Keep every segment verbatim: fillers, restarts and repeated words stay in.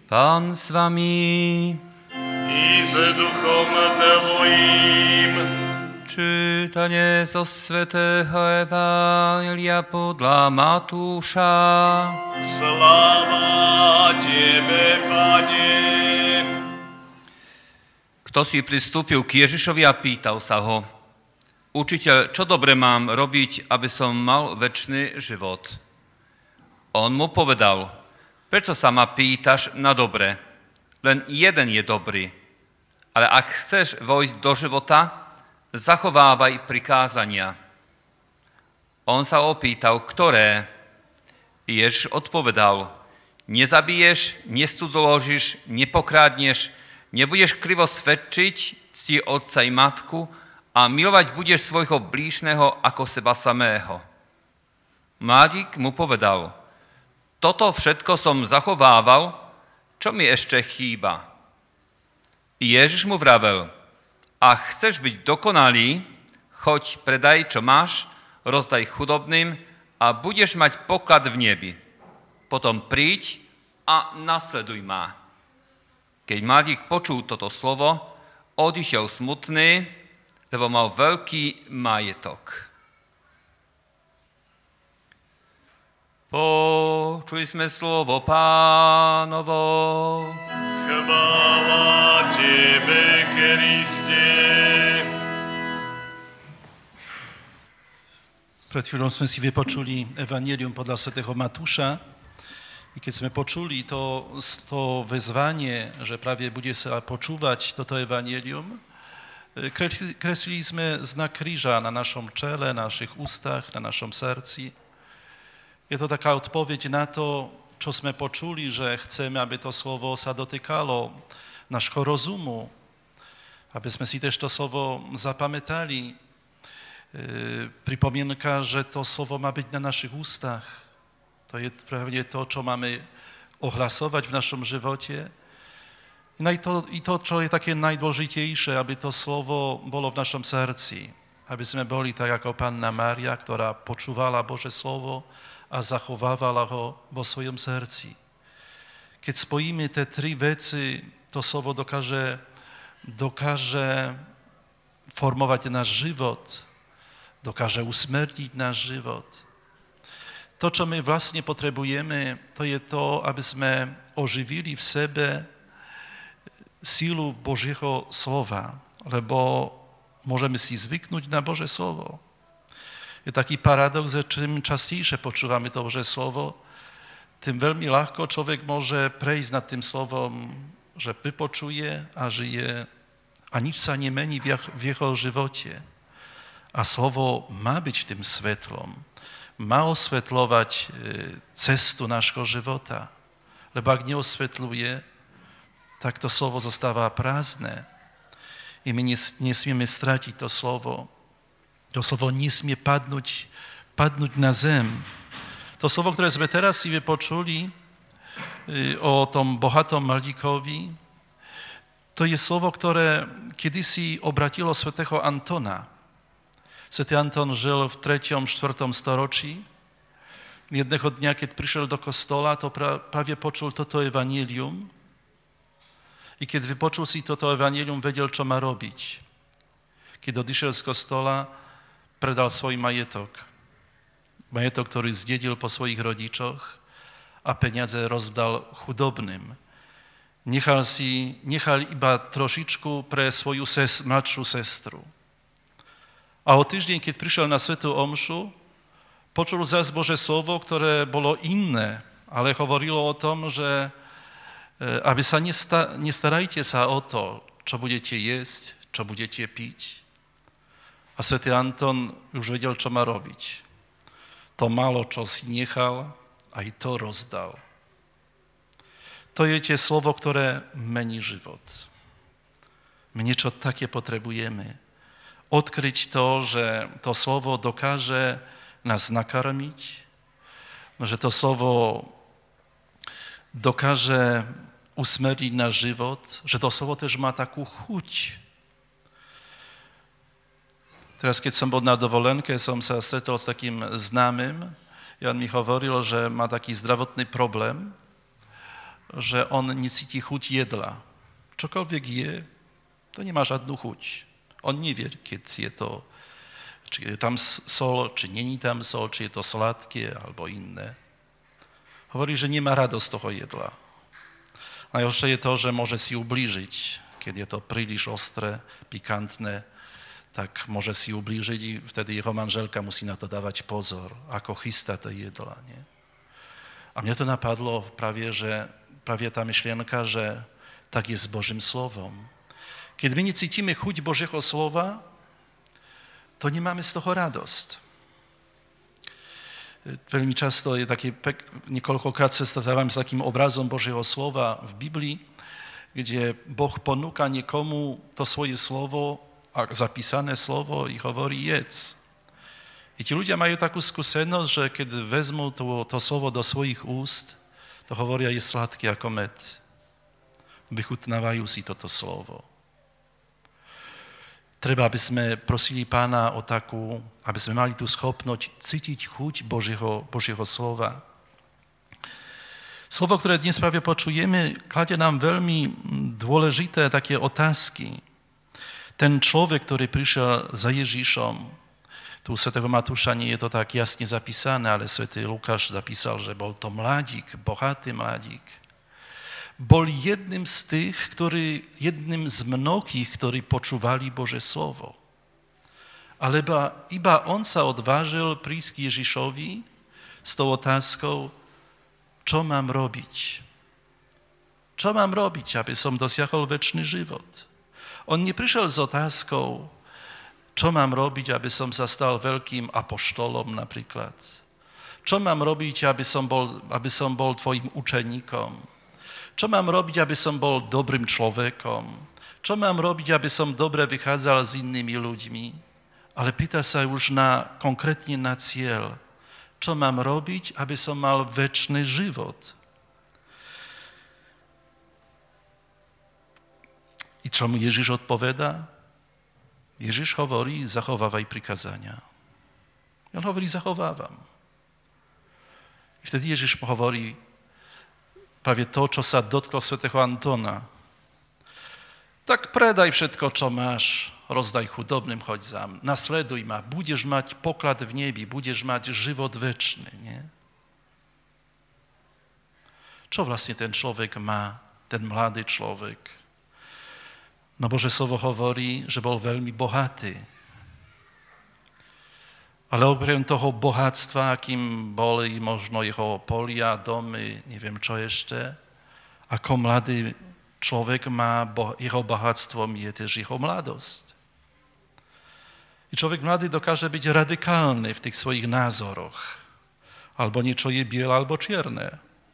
Pán s vami. I s duchom tvojím. Čítanie zo svätého Evanjelia podľa Matúša. Sláva Tebe, Pane. Kto si pristúpil k Ježišovi a pýtal sa ho: Učiteľ, čo dobre mám robiť, aby som mal večný život? On mu povedal: Prečo sa ma pýtaš na dobre? Len jeden je dobrý. Ale ak chceš vojsť do života, zachovávaj prikázania. On sa opýtal, ktoré? Ježiš odpovedal: Nezabiješ, nescudzoložíš, nepokrádneš, nebudeš krivo svedčiť, cti otca i matku a milovať budeš svojho blížneho ako seba samého. Mladík mu povedal: Toto všetko som zachovával, čo mi ešte chýba? Ježiš mu vravel: Ak chceš byť dokonalý, choď, predaj, čo máš, rozdaj chudobným a budeš mať poklad v nebi. Potom príď a nasleduj ma. Keď mladík počul toto slovo, odišiel smutný, lebo mal veľký majetok. Počuli sme slovo Pánovo. Chvála Tebe, Kriste. Pred chvíľou sme si vypočuli Evanjelium podľa svätého Matúša. I keď sme počuli to, to wezwanie, že prawie bude sa počúvať toto Evanjelium, kreslili sme znak kríža na našom čele, na našich ústach, na našom srdci. Je to taká odpoveď na to, čo sme počuli, že chceme, aby to slovo sa dotykalo našho rozumu, aby sme si też to slovo zapamätali. E, pripomienka, že to slovo má byť na našich ústach. To je pravde to, čo máme ohlasovať v našom živote. I to, I to, čo je také najdôležitejšie, aby to slovo bolo v našom srdci. Aby sme boli tak ako Panna Mária, ktorá počúvala Bože slovo a zachovávala ho vo svojom srdci. Keď spojíme tie tri veci, to slovo dokáže, dokáže formovať náš život, dokáže usmerniť náš život. To, čo my vlastne potrebujeme, to je to, aby sme oživili v sebe sílu Božieho slova, lebo môžeme si zvyknúť na Bože slovo. Je taký paradox, že čím častejšie počúvame to Bože slovo, tým veľmi ľahko človek môže prejsť nad tým slovom, že vypočuje a žije a nič sa nemení v jeho živote. A slovo má byť tým svetlom, má osvetľovať cestu nášho života. Lebo ak neosvetľuje, tak to slovo zostáva prázdne. I my nesmieme stratiť to slovo. To slovo nesmie padnúť, padnúť na zem. To slovo, ktoré sme teraz si vypočuli o tom bohatom mladíkovi, to je slovo, ktoré kedysi obratilo svätého Antona. Svätý Anton žil v treťom štvrtom storočí. Jedného dňa, keď prišiel do kostola, to práve počul toto evanjelium. I keď vypočul si toto evanjelium, vedel, čo má robiť. Keď odišiel z kostola, predal svoj majetok. Majetok, ktorý zdedil po svojich rodičoch a peniaze rozdal chudobným. Nechal, si, nechal iba trošičku pre svoju ses, mladšiu sestru. A o týždeň, keď prišiel na svätú omšu, počul zase Bože slovo, ktoré bolo iné, ale hovorilo o tom, že aby sa nesta, nestarajte sa o to, čo budete jesť, čo budete piť. A svätý Anton už vedel, čo má robiť. To málo, čo si nechal, aj to rozdal. To je tie slovo, ktoré mení život. My niečo také potrebujeme. Odkryť to, že to slovo dokáže nás nakarmiť, že to slovo dokáže usmerniť náš život, že to slovo też má takú chuť. Teraz, keď som bol na dovolenke, som sa stretol s takým známym. I on mi hovoril, že má taký zdravotný problém że on nie cíti chuť jedla. Čokoľvek je, to nemá žádnou chuť. On nevie, keď je to, či je tam sol, či není tam sol, či je to sladké, alebo iné. Hovorí, že nemá radosť z toho jedla. Najhoršie je to, že môže si ublížiť, keď je to príliš ostré, pikantné, tak môže si ublížiť i vtedy jeho manželka musí na to dávať pozor, ako chystá to jedla. Nie? A mne to napadlo práve, že práve tá myšlienka, že tak je s Božím slovom. Keď my necítime chuť Božieho slova, to nemáme z toho radosť. Veľmi často je taký, niekoľkokrát sa stretávam s takým obrazom Božieho slova v Biblii, kde Boh ponúka niekomu to svoje slovo, a zapísané slovo i hovorí jedz. I ti ľudia majú takú skúsenosť, že keď vezmú to, to slovo do svojich úst, to hovoria je sladké ako med. Vychutnávajú si toto slovo. Treba, aby sme prosili Pána o takú, aby sme mali tú schopnosť cítiť chuť Božieho, Božieho slova. Slovo, ktoré dnes práve počujeme, kladie nám veľmi dôležité také otázky. Ten človek, ktorý prišiel za Ježišom, tu u svätého Matúša nie je to tak jasne zapísané, ale svätý Lukáš zapísal, že bol to mladík, bohatý mladík. Bol jedným z tých, ktorý, jedným z mnohých, ktorí počúvali Božie slovo. Ale iba, iba on sa odvážil prísť k Ježišovi s tou otázkou, čo mám robiť? Čo mám robiť, aby som dosiahol večný život? On neprišiel s otázkou, čo mám robiť, aby som sa stal veľkým apoštolom napríklad. Čo mám robiť, aby som bol, aby som bol tvojim učeníkom? Čo mám robiť, aby som bol dobrým človekom? Čo mám robiť, aby som dobre vychádzal s inými ľuďmi? Ale pýta sa už na, konkrétne na cieľ. Čo mám robiť, aby som mal večný život? I čo mu Ježiš odpovedá? Ježiš hovorí, zachovávaj prikazania. On hovorí, zachovávam. I vtedy Ježiš hovorí, prawie to, co sa dotkło svätého Antona. Tak predaj všetko, čo máš, rozdaj chudobnym, choď za mną, nasleduj ma, budeš mať poklad v nebi, budeš mať život večný, nie? Čo vlastne ten človek má, ten mladý človek? No Bože slovo hovorí, že bol veľmi bohatý. Ale okrem toho bohatstva, akým boli možno jeho polia, domy, neviem čo ešte, ako mladý človek má, jeho bohatstvom je tiež jeho mladosť. I človek mladý dokáže byť radikálny v tých svojich názoroch. Albo niečo je biele, albo čierne.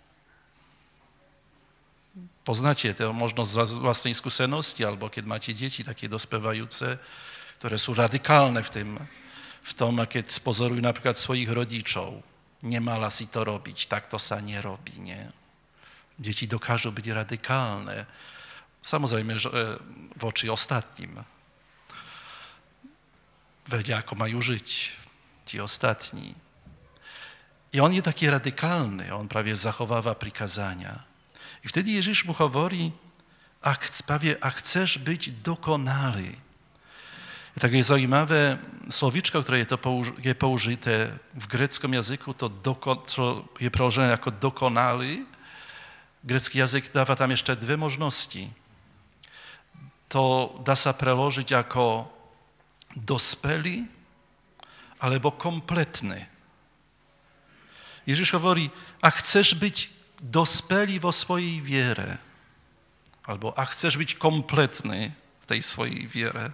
Poznáte to možno z vlastnej skúsenosti, alebo keď máte deti také dospievajúce, ktoré sú radikálne v tým, v tom, keď spozorujú napríklad svojich rodičov. Nemala si to robiť, tak to sa nerobí, nie? Deti dokážu byť radikálne. Samozrejme, že voči ostatním. Vedia, ako majú žiť tí ostatní. I on je taký radikálny, on prawie zachováva prikazania. I wtedy Ježiš mu hovorí, ak, prawie, ak chcesz być dokonały. I takie zaujímavé slovíčko, które je, to použ- je použité v greckom jazyku, to doko- co je preložené jako dokonalý. Grecki jazyk dáva tam jeszcze dwie možnosti. To dá sa preložiť jako dospelý alebo kompletny. Ježiš hovorí, a chcesz być dospelý vo swojej wiere, albo a chcesz być kompletny w tej swojej wiere,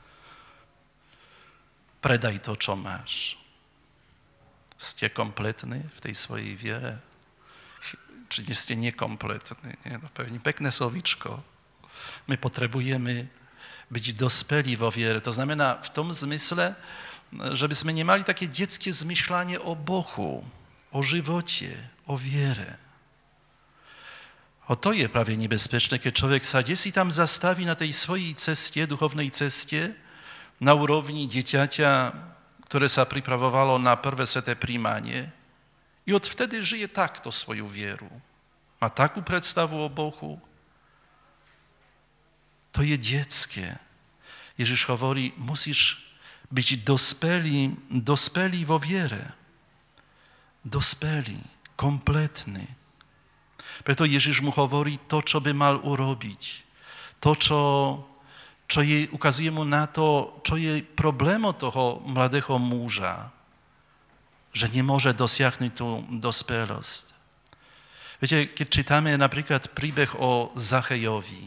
predaj to, čo máš. Ste kompletní v tej svojej viere? Či nie ste nekompletní? Nie? No pewnie pekné slovíčko. My potrebujemy być dospeli vo viere. To znamená v tom zmysle, żeby sme nemali takie dzieckie zmyšľanie o Bohu, o živote, o viere. O to je prawie niebezpieczne, keď človek sa desí tam zastaví na tej svojej ceste, duchovnej ceste, na úrovni dieťaťa, ktoré sa pripravovalo na prvé sveté príjmanie i od vtedy žije takto svoju vieru. Ma takú predstavu o Bohu. To je detské. Ježiš hovorí, musíš byť dospelý, dospelý vo viere. Dospelý, kompletný. Preto Ježiš mu hovorí to, čo by mal urobiť. To, čo, čo je, ukazuje mu na to, čo je problémom toho mladého muža. Že nemôže dosiahnuť tú dospelosť. Viete, keď čítame napríklad príbeh o Zachejovi,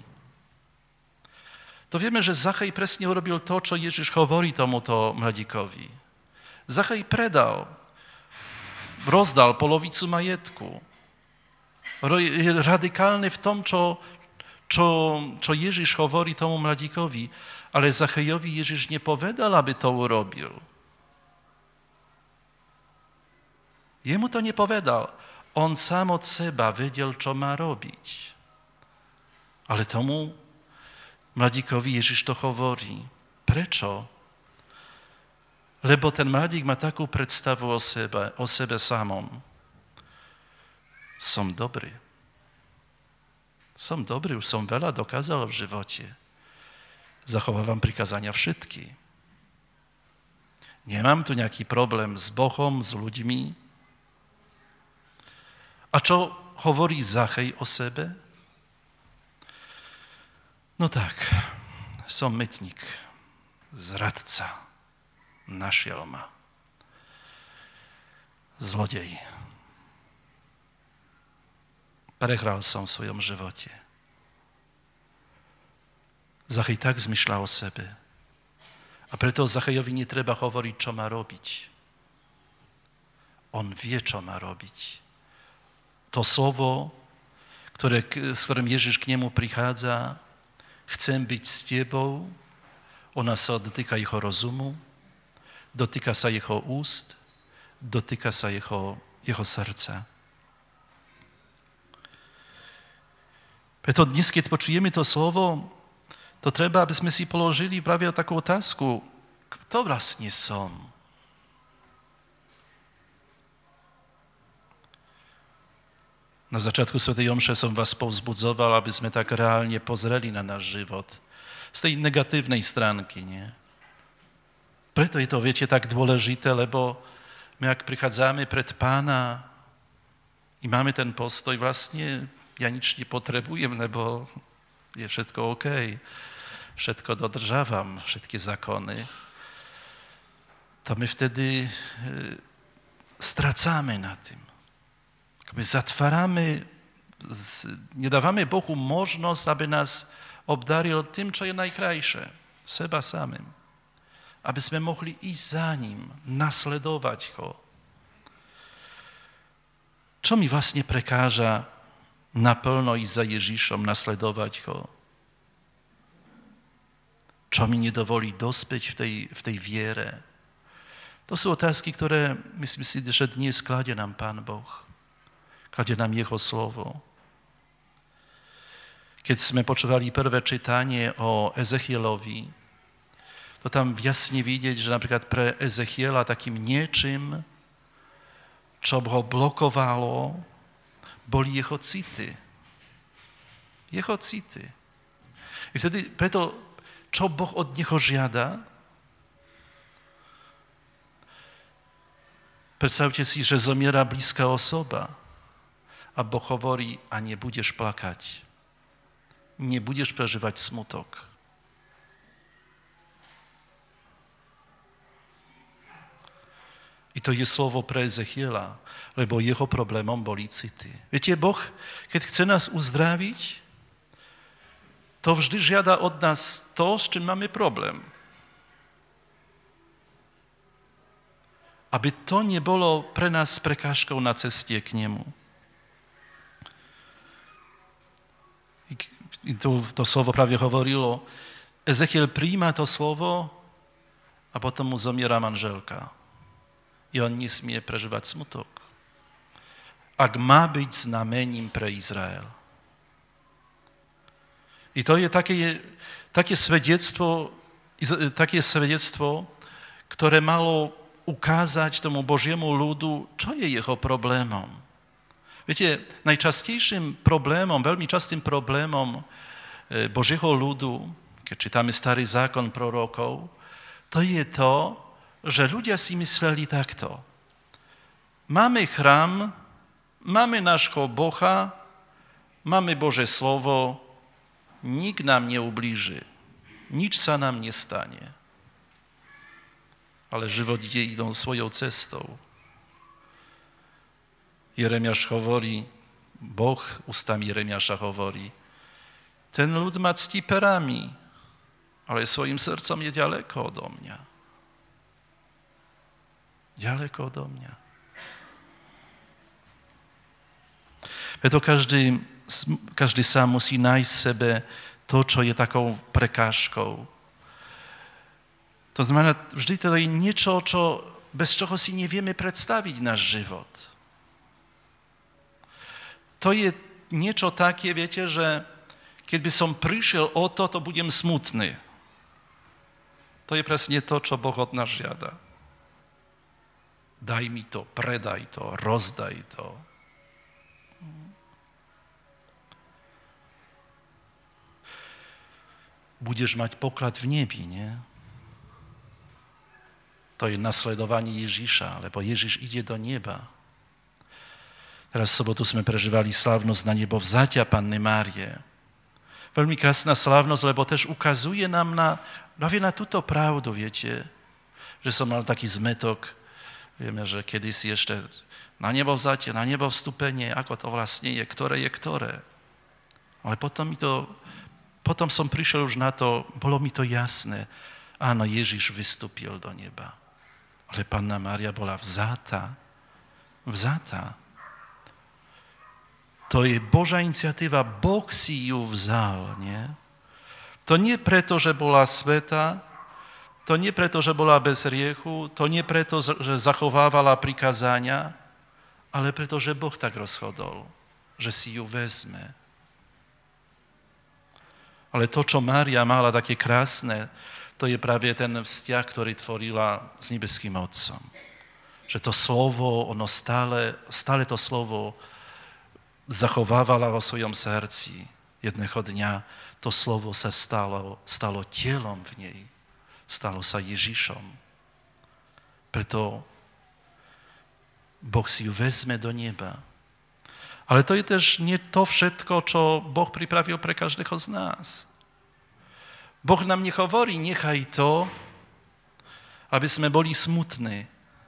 to vieme, že Zachej presne urobil to, čo Ježiš hovorí tomuto mladíkovi. Zachej predal, rozdal polovicu majetku. Je radikálny v tom, čo, čo, čo Ježiš hovorí tomu mladíkovi, ale Zachejovi Ježiš nepovedal, aby to urobil. Jemu to nepovedal. On sám od seba vedel, čo má robiť. Ale tomu mladíkovi Ježiš to hovorí. Prečo? Lebo ten mladík má takú predstavu o sebe, o sebe samom. Som dobrý. Som dobrý, už som veľa dokázal v živote. Zachovávam prikázania všetky. Nemám tu nejaký problém s Bohom, s ľuďmi. A čo hovorí Zachej o sebe? No tak, som mätník, zradca, našiel ma. Zlodej. Prehral som v svojom živote. Zachej tak zmyšľa o sebe. A preto Zachejovi netreba hovoriť, čo má robiť. On vie, čo má robiť. To slovo, ktoré, s ktorým Ježiš k nemu prichádza, chcem byť s tebou, ona sa dotýka jeho rozumu, dotýka sa jeho úst, dotýka sa jeho, jeho srdca. Preto dnes, keď počujeme to slovo, to treba, aby sme si položili práve takú otázku, kto vlastne som? Na začiatku svätej omše som vás povzbudzoval, aby sme tak reálne pozreli na náš život. Z tej negatívnej stránky, nie? Preto je to, viete, tak dôležité, lebo my, ak prichádzame pred Pána i máme ten postoj, vlastne ja nič nepotrebujem, lebo je všetko OK. Všetko dodržávam, všetky zákony. To my vtedy stracáme na tým. My zatvárame, nedávame Bohu možnosť, aby nás obdaril tým, čo je najkrajšie, seba samým. Aby sme mohli ísť za ním, nasledovať ho. Čo mi vlastne prekáža naplno ísť za Ježišom, nasledovať ho? Čo mi nedovolí dospäť v tej, v tej viere? To sú otázky, ktoré myslím si, že dnes kladie nám Pán Boh. Kladie nám jeho slovo. Keď sme počúvali prvé čítanie o Ezechielovi, to tam jasne vidieť, že napríklad pre Ezechiela takým niečím, čo ho blokovalo, boli jeho city. Jeho city. I vtedy preto, čo Boh od neho žiada? Predstavte si, že zomiera blízka osoba. A Boh hovorí, a nebudeš plakať. Nebudeš prežívať smutok. I to je slovo pre Ezechiela, lebo jeho problémom boli city. Viete, Boh, keď chce nás uzdraviť, to vždy žiada od nás to, s čím máme problém. Aby to nebolo pre nás prekážkou na ceste k nemu. To, to slovo práve hovorilo, Ezechiel príjma to slovo a potom mu zomiera manželka. I on nesmie prežívať smutok. Ak má byť znamením pre Izrael. I to je také, také svedectvo, také svedectvo, ktoré malo ukázať tomu Božiemu ľudu, čo je jeho problémom. Wiecie, najczęstszym problemom, veľmi častým problémom Božieho ľudu, keď čítame Starý zákon prorokov, to je to, že ľudia si mysleli takto. Máme chrám, máme nášho Boha, máme Bože slovo, nik nám neublíži, nič sa nám nestane. Ale život ide idú svojou cestou. Jeremiáš hovorí, Boh ústami Jeremiáša hovorí, ten ľud ma ctí perami, ale svojim srdcom je ďaleko odo mňa. Ďaleko odo mňa. Preto každý, každý sám musí nájsť v sebe to, čo je takou prekážkou. To znamená, vždy to je niečo, čo, bez čoho si nevieme predstaviť náš život. To je niečo také, viete, že keď by som prišiel o to, to budem smutný. To je presne to, čo Boh od nás žiada. Daj mi to, predaj to, rozdaj to. Budeš mať poklad v nebi, nie? To je nasledovanie Ježiša, lebo Ježiš ide do neba. Teraz v sobotu sme prežívali slávnosť na nebo vzatia Panny Márie. Veľmi krásna slávnosť, lebo tež ukazuje nám na, práve na túto pravdu, viete, že som mal taký zmetok, vieme, že kedysi ešte na nebo vzatie, na nebo vstúpenie, ako to vlastne je, ktoré je ktoré. Ale potom mi to, potom som prišiel už na to, bolo mi to jasné. Áno, Ježiš vystúpil do neba. Ale Panna Mária bola vzatá. Vzatá. To je Božá iniciatíva, Boh si ju vzal, nie? To nie preto, že bola sveta, to nie preto, že bola bez hriechu, to nie preto, že zachovávala prikázania, ale preto, že Boh tak rozhodol, že si ju vezme. Ale to, čo Mária mala také krásne, to je práve ten vzťah, ktorý tvorila s nebeským Otcom. Že to slovo, ono stále, stále to slovo zachovávala vo svojom srdci. Jedného dňa to slovo sa stalo, stalo telom v nej. Stalo sa Ježišom. Preto Boh si ju vezme do neba. Ale to je tež nie to všetko, čo Boh pripravil pre každého z nás. Boh nám nehovorí, nechaj to, aby sme boli smutní.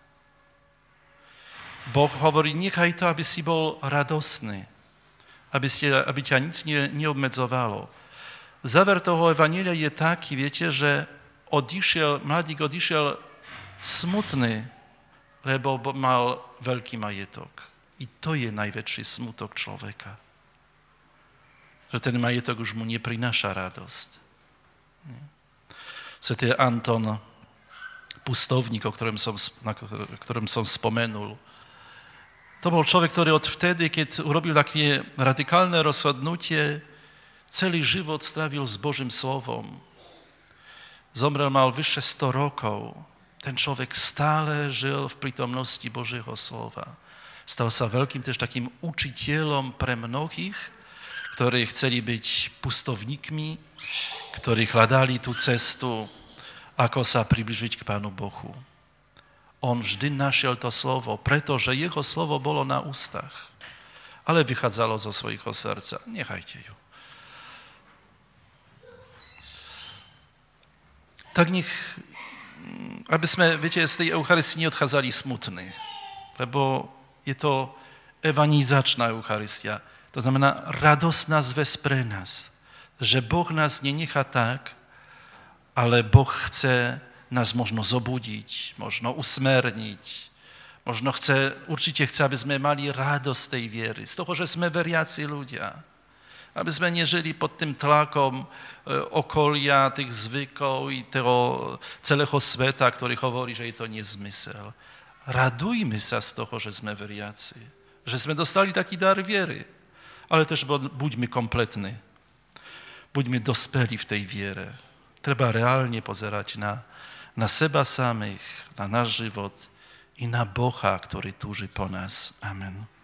Boh hovorí, nechaj to, aby si bol radosný, aby, ste, aby ťa nic ne, neobmedzovalo. Záver toho evanjelia je taký, viete, že odišiel, mladík odišiel smutný, lebo mal veľký majetok. I to je najväčší smutok človeka. Že ten majetok už mu neprináša radosť. Svätý Anton Pustovník, o ktorom som, na ktorom som spomenul, to bol človek, ktorý od vtedy, keď urobil také radikálne rozhodnutie, celý život strávil s Božím slovom. Zomrel, mal vyše sto rokov. Ten človek stále žil v prítomnosti Božieho slova. Stal sa veľkým tež takým učiteľom pre mnohých, ktorí chceli byť pustovníkmi, ktorí hľadali tú cestu, ako sa približiť k Pánu Bohu. On vždy našiel to slovo, pretože jeho slovo bolo na ústach, ale vychádzalo zo svojho srdca. Nechajte ju. Tak nech, aby sme, viete, z tej Eucharistie neodchádzali smutní, lebo je to evangelizačná Eucharistia. To znamená radosná zväz pre nás, že Boh nás nenechá tak, ale Boh chce nás možno zobudiť, možno usmerniť, možno chce, určite chce, aby sme mali radosť tej viery, z toho, že sme veriaci ľudia, aby sme nežili pod tým tlakom okolia, tých zvykov i toho celého sveta, ktorý hovorí, že je to nezmysel. Radujme sa z toho, že sme veriaci, že sme dostali taký dar viery, ale tež buďme kompletní, buďme dospelí v tej viere. Treba reálne pozerať na, na seba samých, na náš život i na Boha, ktorý túži po nás. Amen.